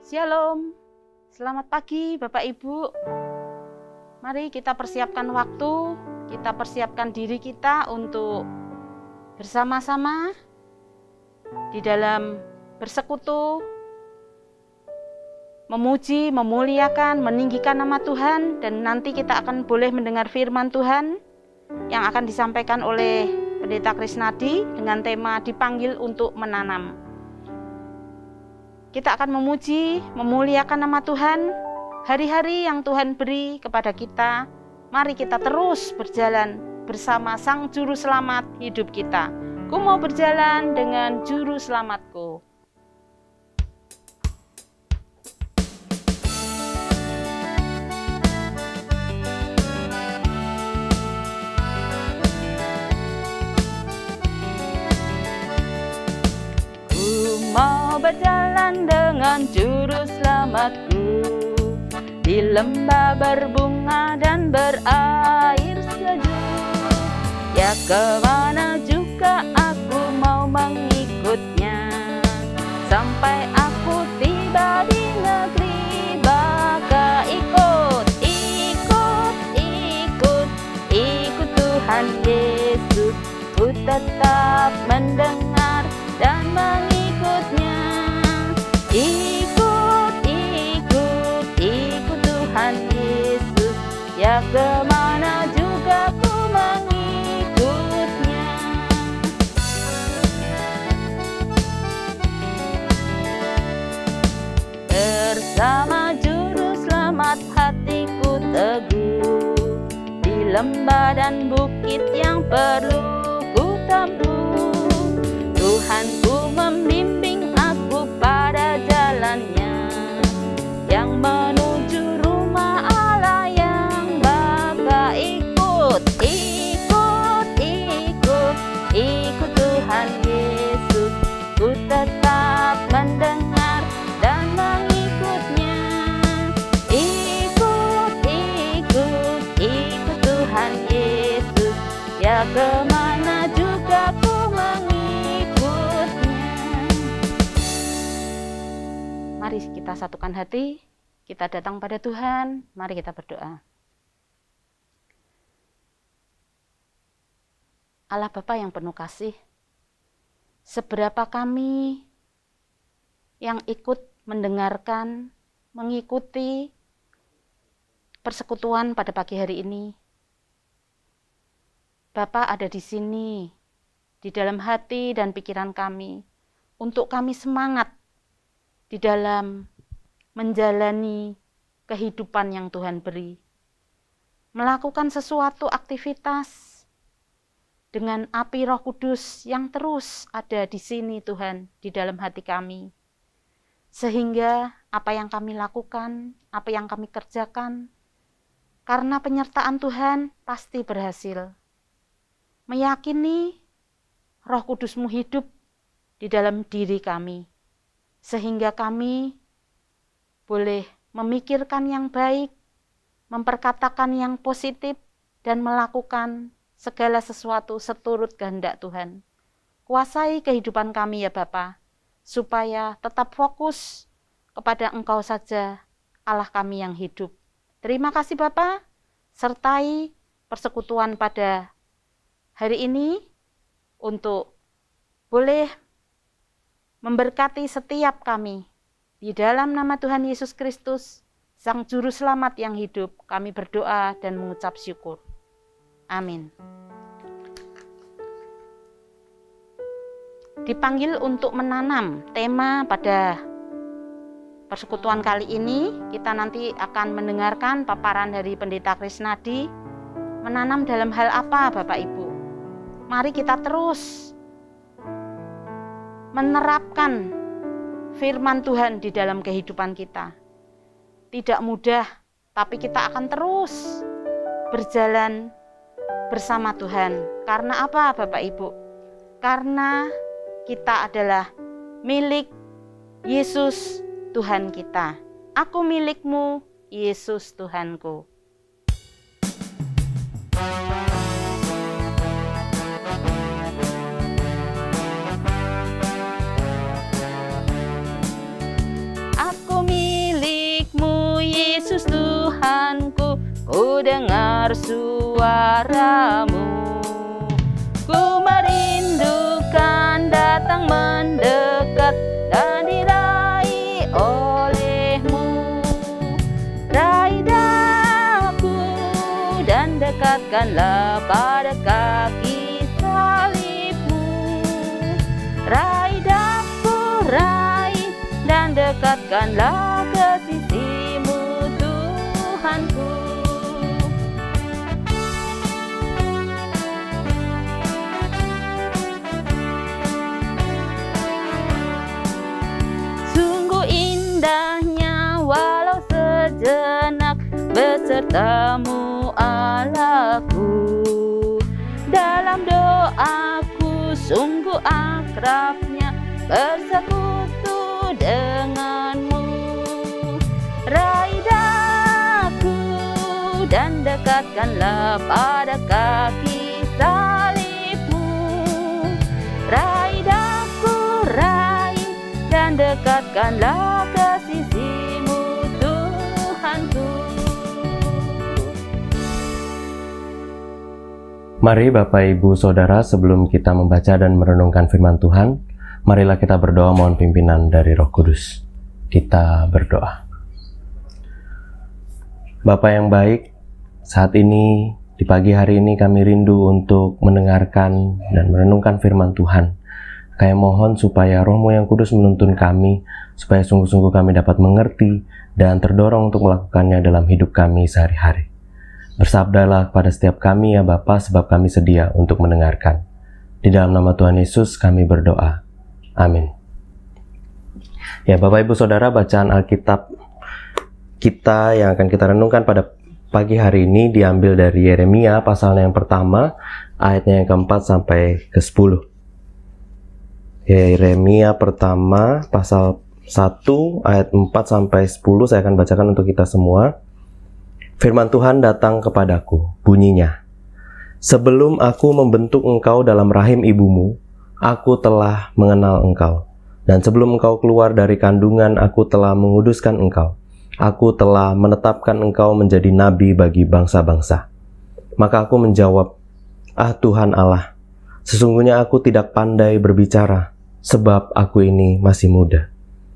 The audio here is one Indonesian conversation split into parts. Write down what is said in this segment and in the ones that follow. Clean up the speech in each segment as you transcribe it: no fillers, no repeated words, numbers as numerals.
Shalom, selamat pagi Bapak Ibu. Mari kita persiapkan waktu, kita persiapkan diri kita untuk bersama-sama di dalam bersekutu, memuji, memuliakan, meninggikan nama Tuhan, dan nanti kita akan boleh mendengar firman Tuhan yang akan disampaikan oleh Pendeta Krisnadi dengan tema dipanggil untuk menanam. Kita akan memuji, memuliakan nama Tuhan, hari-hari yang Tuhan beri kepada kita. Mari kita terus berjalan bersama Sang Juru Selamat hidup kita. Ku mau berjalan dengan Juru Selamatku. Mau berjalan dengan Juru Selamatku di lembah berbunga dan berair sejuk. Ya, kemana juga aku mau mengikutnya, sampai aku tiba di negeri baka. Ikut Tuhan Yesus. Ku tetap mendengar dan mengikutnya. Ikut Tuhan Yesus. Ya, kemana juga ku mengikutnya. Bersama Juru Selamat hatiku teguh, di lembah dan bukit yang perlu ku tempuh. Tuhanku membimbing aku pada jalannya yang menuju rumah Allah yang baka. Ikut Tuhan Yesus. Ku tetap mendengar dan mengikutnya. Ikut Tuhan Yesus. Ya, kemana juga ku mengikutnya. Mari kita satukan hati, kita datang pada Tuhan, mari kita berdoa. Allah Bapa yang penuh kasih, seberapa kami yang ikut mendengarkan, mengikuti persekutuan pada pagi hari ini. Bapa ada di sini, di dalam hati dan pikiran kami, untuk kami semangat di dalam menjalani kehidupan yang Tuhan beri. Melakukan sesuatu aktivitas dengan api Roh Kudus yang terus ada di sini Tuhan, di dalam hati kami. Sehingga apa yang kami lakukan, apa yang kami kerjakan, karena penyertaan Tuhan pasti berhasil. Meyakini Roh Kudus-Mu hidup di dalam diri kami, sehingga kami boleh memikirkan yang baik, memperkatakan yang positif, dan melakukan segala sesuatu seturut kehendak Tuhan. Kuasai kehidupan kami ya Bapa, supaya tetap fokus kepada Engkau saja, Allah kami yang hidup. Terima kasih Bapa, sertai persekutuan pada hari ini untuk boleh memberkati setiap kami. Di dalam nama Tuhan Yesus Kristus, Sang Juru Selamat yang hidup, kami berdoa dan mengucap syukur. Amin. Dipanggil untuk menanam, tema pada persekutuan kali ini, kita nanti akan mendengarkan paparan dari Pendeta Krisnadi. Menanam dalam hal apa Bapak Ibu? Mari kita terus menerapkan firman Tuhan di dalam kehidupan kita. Tidak mudah, tapi kita akan terus berjalan bersama Tuhan. Karena apa Bapak Ibu? Karena kita adalah milik Yesus Tuhan kita. Aku milikmu, Yesus Tuhanku. Aku Tuhanku, ku dengar suaramu. Ku merindukan datang mendekat dan diraih olehmu. Raih daku dan dekatkanlah pada kaki salibmu. Raih daku, raih dan dekatkanlah ke sisimu, Tuhanku. Sungguh indahnya walau sejenak besertamu Allahku. Dalam doaku sungguh akrabnya bersekutu denganmu. Raih daku dan dekatkanlah pada kaki salibmu. Raih daku, raih dan dekatkanlah ke sisimu, Tuhanku. Mari Bapak Ibu Saudara, sebelum kita membaca dan merenungkan firman Tuhan, marilah kita berdoa mohon pimpinan dari Roh Kudus. Kita berdoa. Bapa yang baik, saat ini, di pagi hari ini kami rindu untuk mendengarkan dan merenungkan firman Tuhan. Kami mohon supaya Roh-Mu yang kudus menuntun kami, supaya sungguh-sungguh kami dapat mengerti dan terdorong untuk melakukannya dalam hidup kami sehari-hari. Bersabdalah kepada setiap kami ya Bapa, sebab kami sedia untuk mendengarkan. Di dalam nama Tuhan Yesus kami berdoa. Amin. Ya Bapak Ibu Saudara, bacaan Alkitab kita yang akan kita renungkan pada pagi hari ini diambil dari Yeremia pasalnya yang pertama, ayatnya yang keempat sampai ke-10. Yeremia pertama pasal 1 ayat 4 sampai 10 saya akan bacakan untuk kita semua. Firman Tuhan datang kepadaku, bunyinya, sebelum aku membentuk engkau dalam rahim ibumu, aku telah mengenal engkau. Dan sebelum engkau keluar dari kandungan, aku telah menguduskan engkau. Aku telah menetapkan engkau menjadi nabi bagi bangsa-bangsa. Maka aku menjawab, ah Tuhan Allah, sesungguhnya aku tidak pandai berbicara, sebab aku ini masih muda.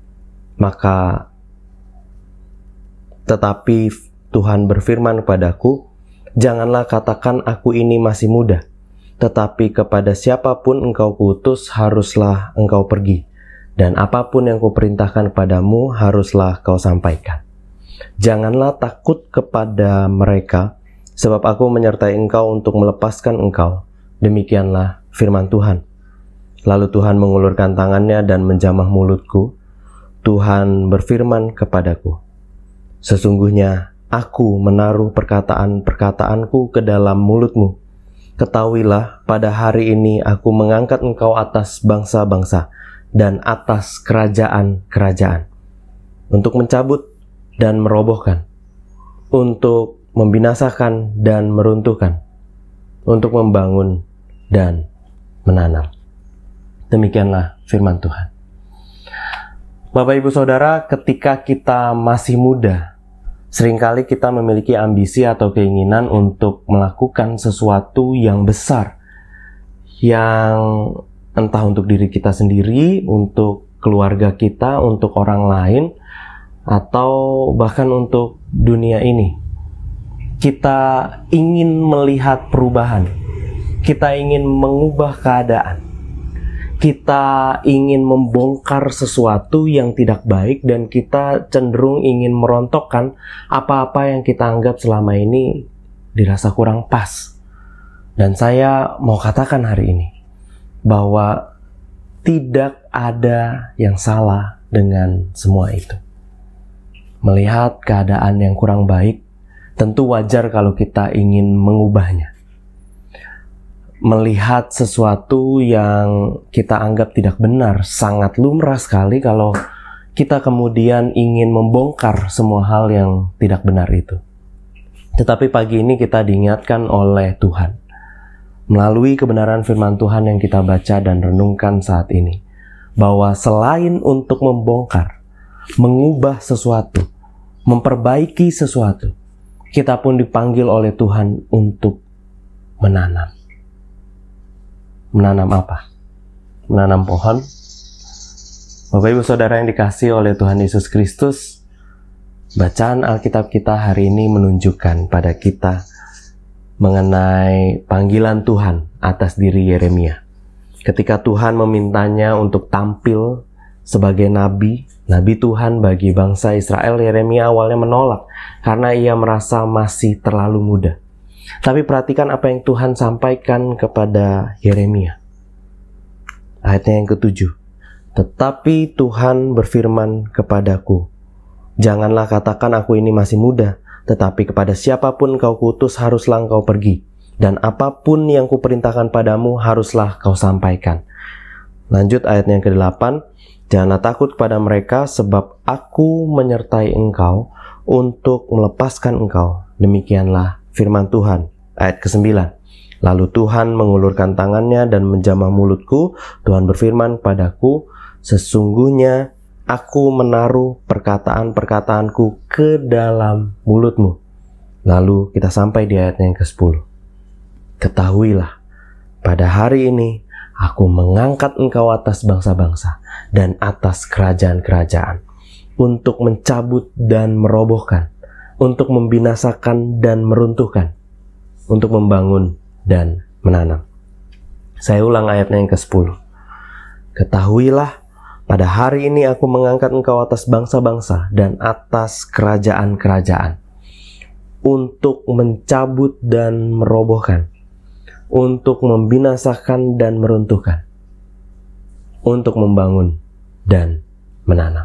Tetapi Tuhan berfirman kepadaku, janganlah katakan aku ini masih muda, tetapi kepada siapapun engkau kuutus haruslah engkau pergi, dan apapun yang kuperintahkan kepadamu haruslah kau sampaikan. Janganlah takut kepada mereka, sebab aku menyertai engkau untuk melepaskan engkau. Demikianlah firman Tuhan. Lalu Tuhan mengulurkan tangannya dan menjamah mulutku. Tuhan berfirman kepadaku, sesungguhnya aku menaruh perkataan-perkataanku ke dalam mulutmu. Ketahuilah, pada hari ini aku mengangkat engkau atas bangsa-bangsa dan atas kerajaan-kerajaan, untuk mencabut dan merobohkan, untuk membinasakan dan meruntuhkan, untuk membangun dan menanam. Demikianlah firman Tuhan. Bapak Ibu Saudara, ketika kita masih muda, seringkali kita memiliki ambisi atau keinginan untuk melakukan sesuatu yang besar, yang entah untuk diri kita sendiri, untuk keluarga kita, untuk orang lain, atau bahkan untuk dunia ini. Kita ingin melihat perubahan, kita ingin mengubah keadaan, kita ingin membongkar sesuatu yang tidak baik, dan kita cenderung ingin merontokkan apa-apa yang kita anggap selama ini dirasa kurang pas. Dan saya mau katakan hari ini bahwa tidak ada yang salah dengan semua itu. Melihat keadaan yang kurang baik, tentu wajar kalau kita ingin mengubahnya. Melihat sesuatu yang kita anggap tidak benar, sangat lumrah sekali kalau kita kemudian ingin membongkar semua hal yang tidak benar itu. Tetapi pagi ini kita diingatkan oleh Tuhan, melalui kebenaran firman Tuhan yang kita baca dan renungkan saat ini, bahwa selain untuk membongkar, mengubah sesuatu, memperbaiki sesuatu, kita pun dipanggil oleh Tuhan untuk menanam. Menanam apa? Menanam pohon. Bapak Ibu Saudara yang dikasihi oleh Tuhan Yesus Kristus, bacaan Alkitab kita hari ini menunjukkan pada kita mengenai panggilan Tuhan atas diri Yeremia. Ketika Tuhan memintanya untuk tampil sebagai nabi Tuhan bagi bangsa Israel, Yeremia awalnya menolak karena ia merasa masih terlalu muda. Tapi perhatikan apa yang Tuhan sampaikan kepada Yeremia. Ayatnya yang ke-7. Tetapi Tuhan berfirman kepadaku, janganlah katakan aku ini masih muda, tetapi kepada siapapun kau kutus haruslah engkau pergi, dan apapun yang kuperintahkan padamu haruslah kau sampaikan. Lanjut ayat yang ke-8, janganlah takut kepada mereka, sebab aku menyertai engkau untuk melepaskan engkau. Demikianlah firman Tuhan. Ayat ke-9, lalu Tuhan mengulurkan tangannya dan menjamah mulutku. Tuhan berfirman padaku, sesungguhnya aku menaruh perkataan-perkataanku ke dalam mulutmu. Lalu kita sampai di ayat yang ke-10. Ketahuilah, pada hari ini aku mengangkat engkau atas bangsa-bangsa dan atas kerajaan-kerajaan, untuk mencabut dan merobohkan, untuk membinasakan dan meruntuhkan, untuk membangun dan menanam. Saya ulang ayatnya yang ke-10. Ketahuilah, pada hari ini aku mengangkat engkau atas bangsa-bangsa dan atas kerajaan-kerajaan, untuk mencabut dan merobohkan, untuk membinasakan dan meruntuhkan, untuk membangun dan menanam.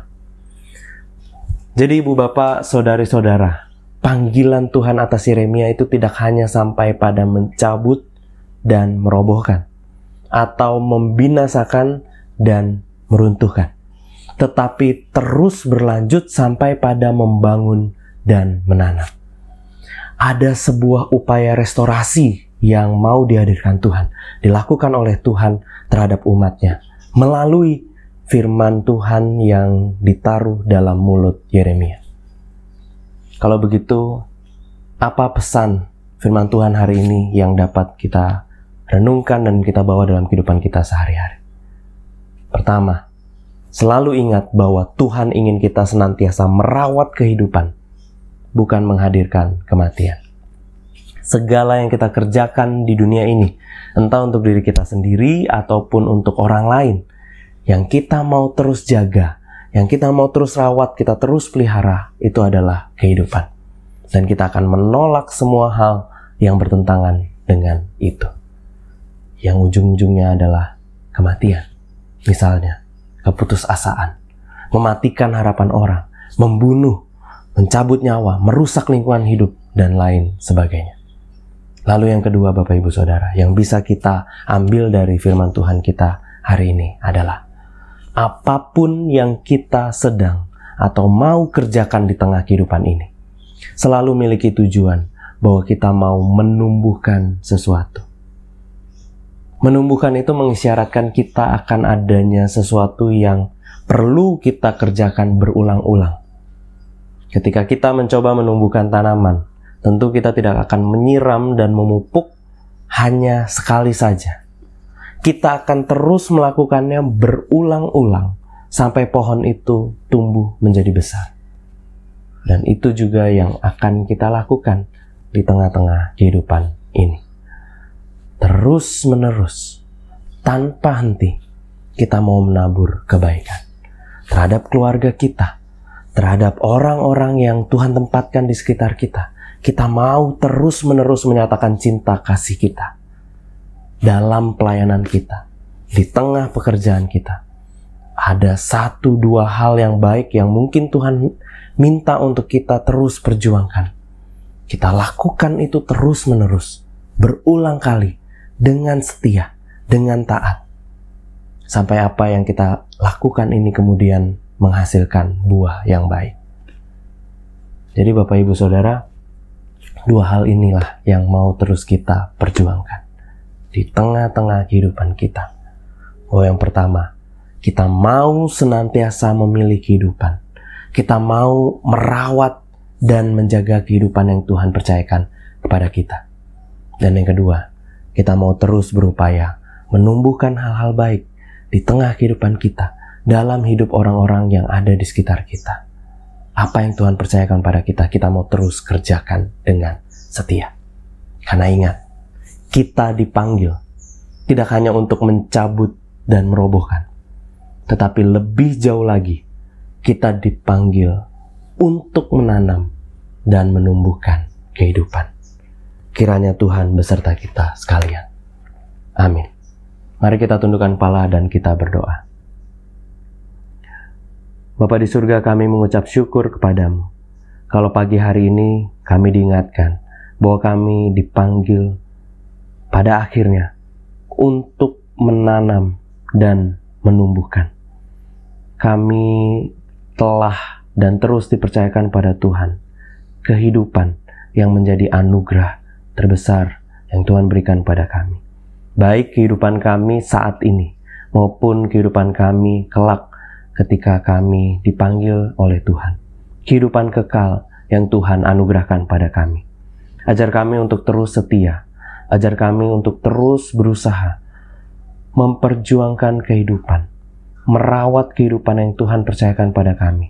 Jadi ibu bapak, saudari-saudara, panggilan Tuhan atas Yeremia itu tidak hanya sampai pada mencabut dan merobohkan, atau membinasakan dan meruntuhkan, tetapi terus berlanjut sampai pada membangun dan menanam. Ada sebuah upaya restorasi yang mau dihadirkan Tuhan, dilakukan oleh Tuhan terhadap umatnya, melalui firman Tuhan yang ditaruh dalam mulut Yeremia. Kalau begitu, apa pesan firman Tuhan hari ini yang dapat kita renungkan dan kita bawa dalam kehidupan kita sehari-hari? Pertama, selalu ingat bahwa Tuhan ingin kita senantiasa merawat kehidupan, bukan menghadirkan kematian. Segala yang kita kerjakan di dunia ini, entah untuk diri kita sendiri ataupun untuk orang lain, yang kita mau terus jaga, yang kita mau terus rawat, kita terus pelihara, itu adalah kehidupan. Dan kita akan menolak semua hal yang bertentangan dengan itu, yang ujung-ujungnya adalah kematian. Misalnya, keputusasaan, mematikan harapan orang, membunuh, mencabut nyawa, merusak lingkungan hidup, dan lain sebagainya. Lalu yang kedua, Bapak Ibu Saudara, yang bisa kita ambil dari firman Tuhan kita hari ini adalah, apapun yang kita sedang atau mau kerjakan di tengah kehidupan ini, selalu memiliki tujuan bahwa kita mau menumbuhkan sesuatu. Menumbuhkan itu mengisyaratkan kita akan adanya sesuatu yang perlu kita kerjakan berulang-ulang. Ketika kita mencoba menumbuhkan tanaman, tentu kita tidak akan menyiram dan memupuk hanya sekali saja. Kita akan terus melakukannya berulang-ulang sampai pohon itu tumbuh menjadi besar. Dan itu juga yang akan kita lakukan di tengah-tengah kehidupan ini. Terus-menerus, tanpa henti, kita mau menabur kebaikan terhadap keluarga kita, terhadap orang-orang yang Tuhan tempatkan di sekitar kita. Kita mau terus-menerus menyatakan cinta kasih kita dalam pelayanan kita, di tengah pekerjaan kita. Ada 1-2 hal yang baik yang mungkin Tuhan minta untuk kita terus perjuangkan. Kita lakukan itu terus-menerus, berulang kali, dengan setia, dengan taat. Sampai apa yang kita lakukan ini kemudian menghasilkan buah yang baik. Jadi Bapak Ibu Saudara, 2 hal inilah yang mau terus kita perjuangkan di tengah-tengah kehidupan kita. Bahwa yang pertama, kita mau senantiasa memilih kehidupan. Kita mau merawat dan menjaga kehidupan yang Tuhan percayakan kepada kita. Dan yang kedua, kita mau terus berupaya menumbuhkan hal-hal baik di tengah kehidupan kita, dalam hidup orang-orang yang ada di sekitar kita. Apa yang Tuhan percayakan pada kita, kita mau terus kerjakan dengan setia. Karena ingat, kita dipanggil tidak hanya untuk mencabut dan merobohkan, tetapi lebih jauh lagi, kita dipanggil untuk menanam dan menumbuhkan kehidupan. Kiranya Tuhan beserta kita sekalian. Amin. Mari kita tundukkan kepala dan kita berdoa. Bapa di surga, kami mengucap syukur kepadamu. Kalau pagi hari ini kami diingatkan bahwa kami dipanggil pada akhirnya untuk menanam dan menumbuhkan. Kami telah dan terus dipercayakan pada Tuhan kehidupan yang menjadi anugerah terbesar yang Tuhan berikan pada kami. Baik kehidupan kami saat ini maupun kehidupan kami kelak ketika kami dipanggil oleh Tuhan. Kehidupan kekal yang Tuhan anugerahkan pada kami. Ajar kami untuk terus setia. Ajar kami untuk terus berusaha memperjuangkan kehidupan, merawat kehidupan yang Tuhan percayakan pada kami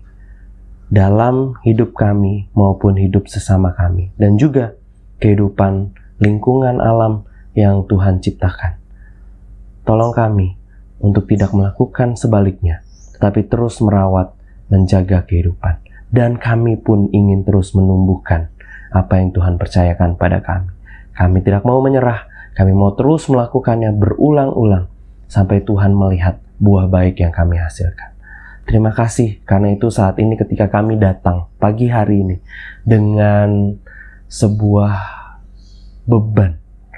dalam hidup kami maupun hidup sesama kami, dan juga kehidupan lingkungan alam yang Tuhan ciptakan. Tolong kami untuk tidak melakukan sebaliknya, tetapi terus merawat, menjaga kehidupan. Dan kami pun ingin terus menumbuhkan apa yang Tuhan percayakan pada kami. Kami tidak mau menyerah, kami mau terus melakukannya berulang-ulang sampai Tuhan melihat buah baik yang kami hasilkan. Terima kasih, karena itu saat ini ketika kami datang pagi hari ini dengan sebuah beban,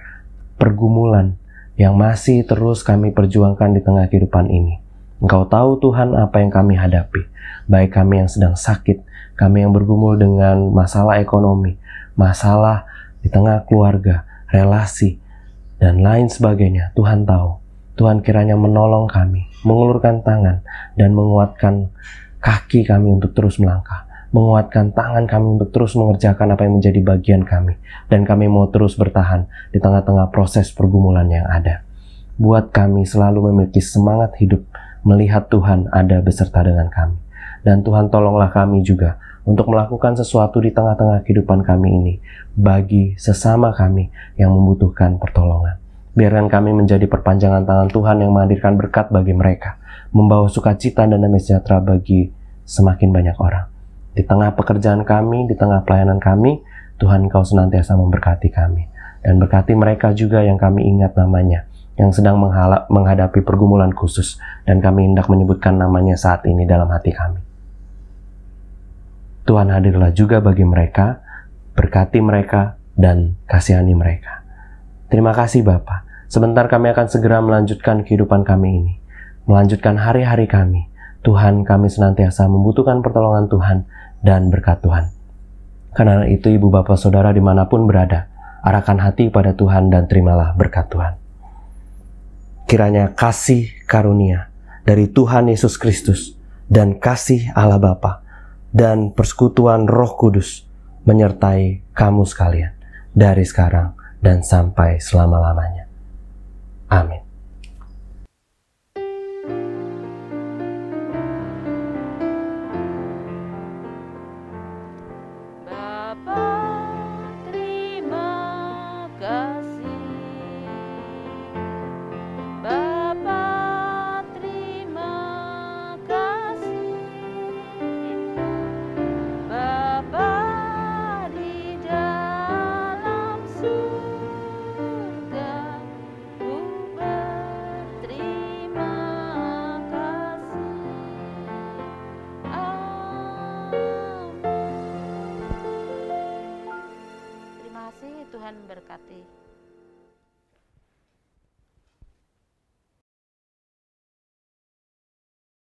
pergumulan yang masih terus kami perjuangkan di tengah kehidupan ini. Engkau tahu Tuhan apa yang kami hadapi, baik kami yang sedang sakit, kami yang bergumul dengan masalah ekonomi, masalah di tengah keluarga, relasi, dan lain sebagainya. Tuhan tahu. Tuhan kiranya menolong kami, mengulurkan tangan, dan menguatkan kaki kami untuk terus melangkah, menguatkan tangan kami untuk terus mengerjakan apa yang menjadi bagian kami, dan kami mau terus bertahan di tengah-tengah proses pergumulan yang ada. Buat kami selalu memiliki semangat hidup, melihat Tuhan ada beserta dengan kami. Dan Tuhan tolonglah kami juga untuk melakukan sesuatu di tengah-tengah kehidupan kami ini bagi sesama kami yang membutuhkan pertolongan. Biarkan kami menjadi perpanjangan tangan Tuhan yang menghadirkan berkat bagi mereka, membawa sukacita dan damai sejahtera bagi semakin banyak orang. Di tengah pekerjaan kami, di tengah pelayanan kami, Tuhan Engkau senantiasa memberkati kami. Dan berkati mereka juga yang kami ingat namanya, yang sedang menghadapi pergumulan khusus, dan kami hendak menyebutkan namanya saat ini dalam hati kami. Tuhan hadirlah juga bagi mereka, berkati mereka, dan kasihani mereka. Terima kasih Bapa. Sebentar kami akan segera melanjutkan kehidupan kami ini, melanjutkan hari-hari kami. Tuhan, kami senantiasa membutuhkan pertolongan Tuhan dan berkat Tuhan. Karena itu Ibu Bapak Saudara dimanapun berada, arahkan hati pada Tuhan dan terimalah berkat Tuhan. Kiranya kasih karunia dari Tuhan Yesus Kristus dan kasih Allah Bapa dan persekutuan Roh Kudus menyertai kamu sekalian dari sekarang dan sampai selama-lamanya. Amin. Tuhan berkati.